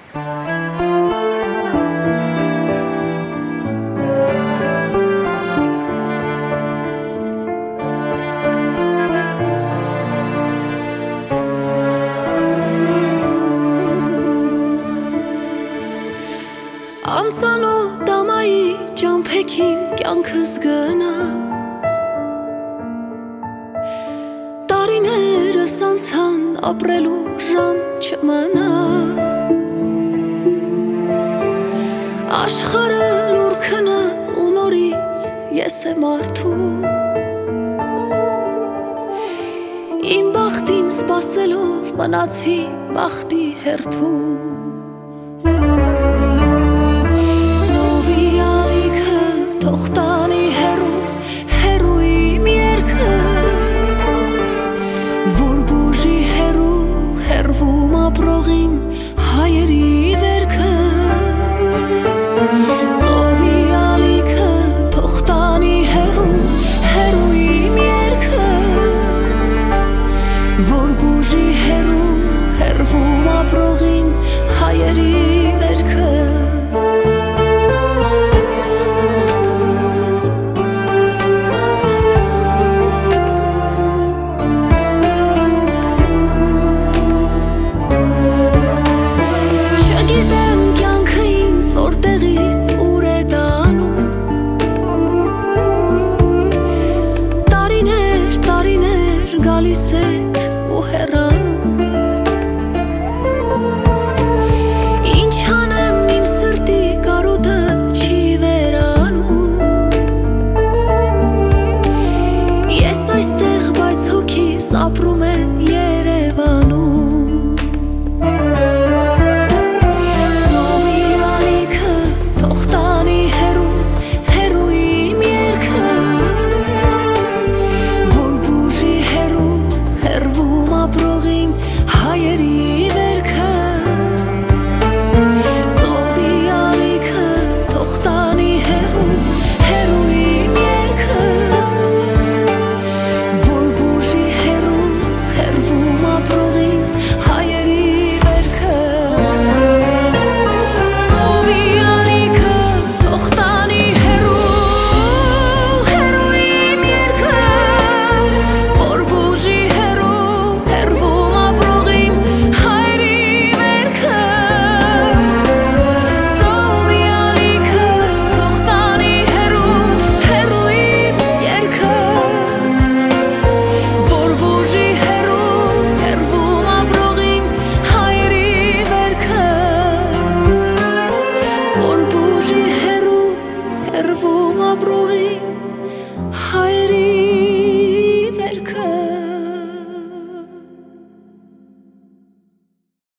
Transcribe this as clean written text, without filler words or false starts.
Անծանոթ ամայի ճամփեքին կյանքս գնաց, տարիներս անցան, ապրելու ժամ չմնաց, աշխարհը լուր քնած ու նորից ես եմ արթուն, իմ բախտին սպասելով մնացի բախտի հերթում. Թողտանի հերու իմ երգը, որ բուժի հերվում ապրողին հայերի վերքը. Ծովի ալիքը, թողտանի հերու իմ երգը, որ բուժի հերվում ապրողին հայերի վերքը. Գալիս եք ու հեռանում, ինչ անեմ իմ սրտի կարոտը չի վերանում, ես այստեղ բայց հոգիս ապրում է Երևանում. Ծովի ալիքը, թողտանի հերու իմ երգը, հերվում ապրողին հայերի վերքը. Ծովի ալիքը, թողտանի հերու իմ երգը, որ բուժի հերվում ապրողին հայերի վերքը. Ծովի ալիքը, թողտանի հերու իմ երգը, որ բուժի հերվում ապրողին հայերի վերքը. Ծովի ալիքը, թողտանի հերու իմ երգը, որ բուժի հերվում ապրողին հայերի վերքը, որ բուժի հերվում ապրողին